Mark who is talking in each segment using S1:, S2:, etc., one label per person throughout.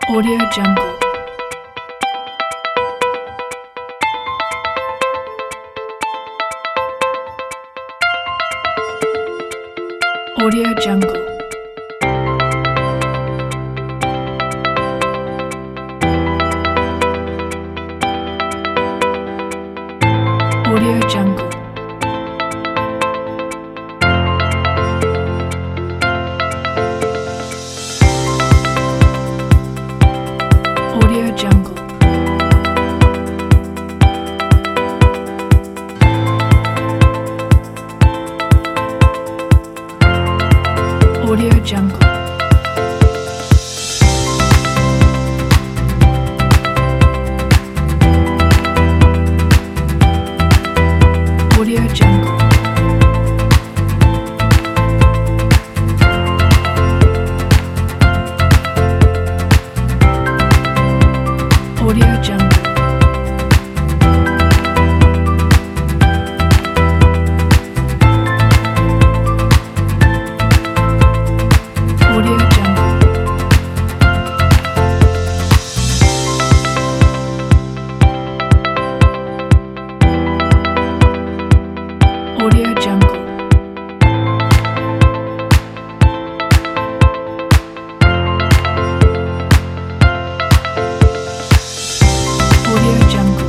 S1: Audio Jungle. Audio Jungle. Audio Jungle. Audio Jungle. Audio Jungle. Audio Jungle. Audio Jungle. Audio Jungle. Audio Jungle. Audio Jungle.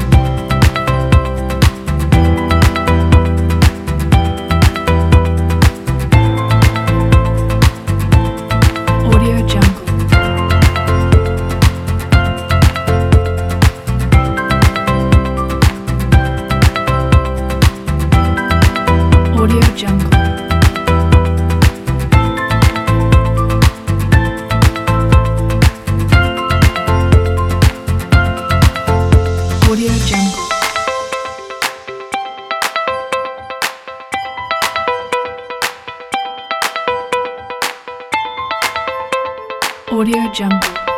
S1: Audio Jungle. Audio Jungle. Audio Jungle. Audio Jungle.